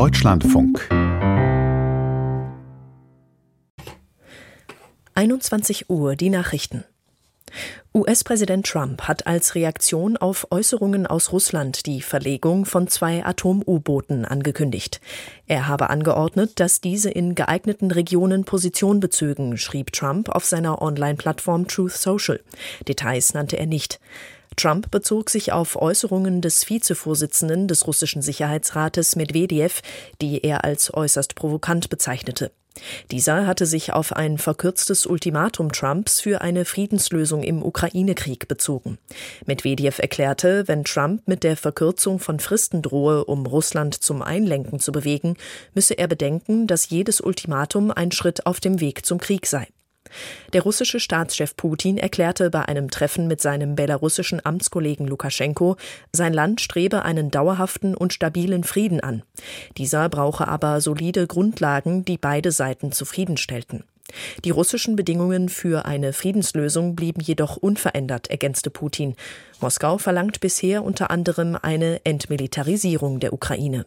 Deutschlandfunk 21 Uhr die Nachrichten. US-Präsident Trump hat als Reaktion auf Äußerungen aus Russland die Verlegung von 2 Atom-U-Booten angekündigt. Er habe angeordnet, dass diese in geeigneten Regionen Position bezögen, schrieb Trump auf seiner Online-Plattform Truth Social. Details nannte er nicht. Trump bezog sich auf Äußerungen des Vizevorsitzenden des russischen Sicherheitsrates Medwedew, die er als äußerst provokant bezeichnete. Dieser hatte sich auf ein verkürztes Ultimatum Trumps für eine Friedenslösung im Ukraine-Krieg bezogen. Medwedew erklärte, wenn Trump mit der Verkürzung von Fristen drohe, um Russland zum Einlenken zu bewegen, müsse er bedenken, dass jedes Ultimatum ein Schritt auf dem Weg zum Krieg sei. Der russische Staatschef Putin erklärte bei einem Treffen mit seinem belarussischen Amtskollegen Lukaschenko, sein Land strebe einen dauerhaften und stabilen Frieden an. Dieser brauche aber solide Grundlagen, die beide Seiten zufriedenstellten. Die russischen Bedingungen für eine Friedenslösung blieben jedoch unverändert, ergänzte Putin. Moskau verlangt bisher unter anderem eine Entmilitarisierung der Ukraine.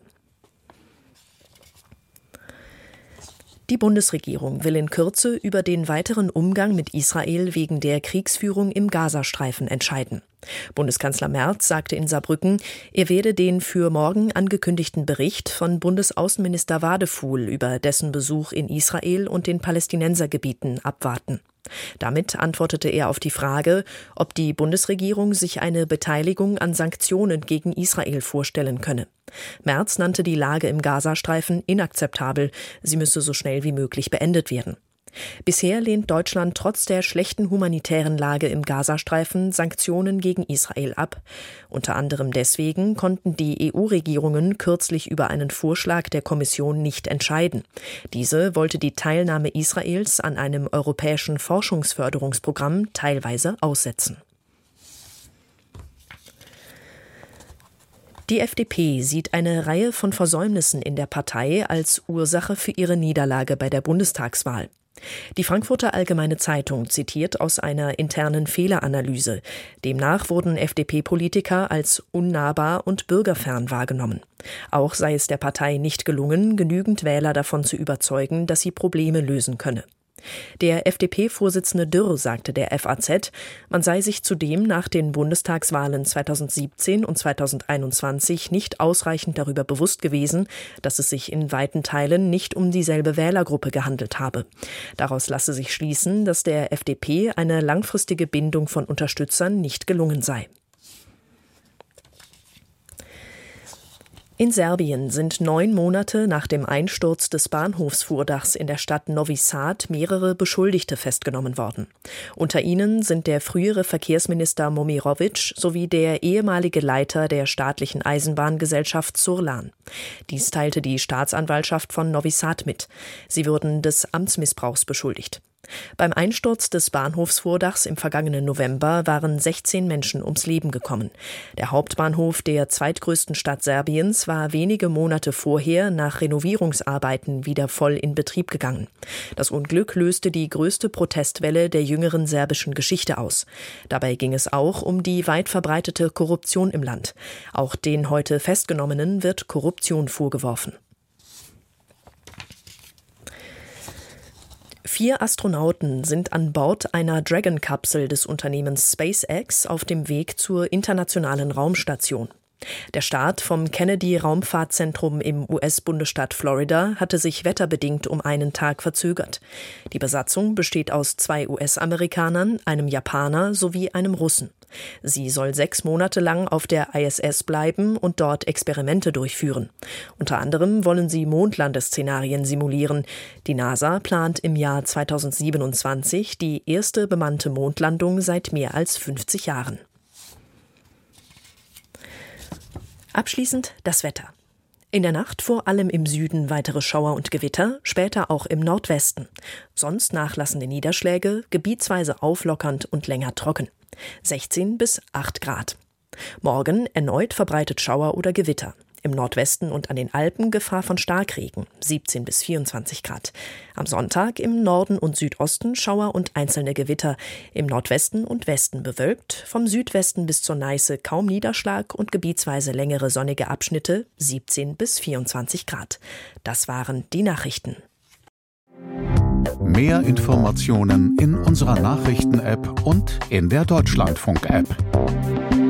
Die Bundesregierung will in Kürze über den weiteren Umgang mit Israel wegen der Kriegsführung im Gazastreifen entscheiden. Bundeskanzler Merz sagte in Saarbrücken, er werde den für morgen angekündigten Bericht von Bundesaußenminister Wadefuhl über dessen Besuch in Israel und den Palästinensergebieten abwarten. Damit antwortete er auf die Frage, ob die Bundesregierung sich eine Beteiligung an Sanktionen gegen Israel vorstellen könne. Merz nannte die Lage im Gazastreifen inakzeptabel, sie müsse so schnell wie möglich beendet werden. Bisher lehnt Deutschland trotz der schlechten humanitären Lage im Gazastreifen Sanktionen gegen Israel ab. Unter anderem deswegen konnten die EU-Regierungen kürzlich über einen Vorschlag der Kommission nicht entscheiden. Diese wollte die Teilnahme Israels an einem europäischen Forschungsförderungsprogramm teilweise aussetzen. Die FDP sieht eine Reihe von Versäumnissen in der Partei als Ursache für ihre Niederlage bei der Bundestagswahl. Die Frankfurter Allgemeine Zeitung zitiert aus einer internen Fehleranalyse. Demnach wurden FDP-Politiker als unnahbar und bürgerfern wahrgenommen. Auch sei es der Partei nicht gelungen, genügend Wähler davon zu überzeugen, dass sie Probleme lösen könne. Der FDP-Vorsitzende Dürr sagte der FAZ, man sei sich zudem nach den Bundestagswahlen 2017 und 2021 nicht ausreichend darüber bewusst gewesen, dass es sich in weiten Teilen nicht um dieselbe Wählergruppe gehandelt habe. Daraus lasse sich schließen, dass der FDP eine langfristige Bindung von Unterstützern nicht gelungen sei. In Serbien sind 9 Monate nach dem Einsturz des Bahnhofsvordachs in der Stadt Novi Sad mehrere Beschuldigte festgenommen worden. Unter ihnen sind der frühere Verkehrsminister Momirovic sowie der ehemalige Leiter der staatlichen Eisenbahngesellschaft Surlan. Dies teilte die Staatsanwaltschaft von Novi Sad mit. Sie würden des Amtsmissbrauchs beschuldigt. Beim Einsturz des Bahnhofsvordachs im vergangenen November waren 16 Menschen ums Leben gekommen. Der Hauptbahnhof der zweitgrößten Stadt Serbiens war wenige Monate vorher nach Renovierungsarbeiten wieder voll in Betrieb gegangen. Das Unglück löste die größte Protestwelle der jüngeren serbischen Geschichte aus. Dabei ging es auch um die weit verbreitete Korruption im Land. Auch den heute Festgenommenen wird Korruption vorgeworfen. 4 Astronauten sind an Bord einer Dragon-Kapsel des Unternehmens SpaceX auf dem Weg zur internationalen Raumstation. Der Start vom Kennedy-Raumfahrtzentrum im US-Bundesstaat Florida hatte sich wetterbedingt um einen Tag verzögert. Die Besatzung besteht aus 2 US-Amerikanern, einem Japaner sowie einem Russen. Sie soll 6 Monate lang auf der ISS bleiben und dort Experimente durchführen. Unter anderem wollen sie Mondlandeszenarien simulieren. Die NASA plant im Jahr 2027 die erste bemannte Mondlandung seit mehr als 50 Jahren. Abschließend das Wetter. In der Nacht vor allem im Süden weitere Schauer und Gewitter, später auch im Nordwesten. Sonst nachlassende Niederschläge, gebietsweise auflockernd und länger trocken. 16 bis 8 Grad. Morgen erneut verbreitet Schauer oder Gewitter. Im Nordwesten und an den Alpen Gefahr von Starkregen, 17 bis 24 Grad. Am Sonntag im Norden und Südosten Schauer und einzelne Gewitter. Im Nordwesten und Westen bewölkt, vom Südwesten bis zur Neiße kaum Niederschlag und gebietsweise längere sonnige Abschnitte, 17 bis 24 Grad. Das waren die Nachrichten. Mehr Informationen in unserer Nachrichten-App und in der Deutschlandfunk-App.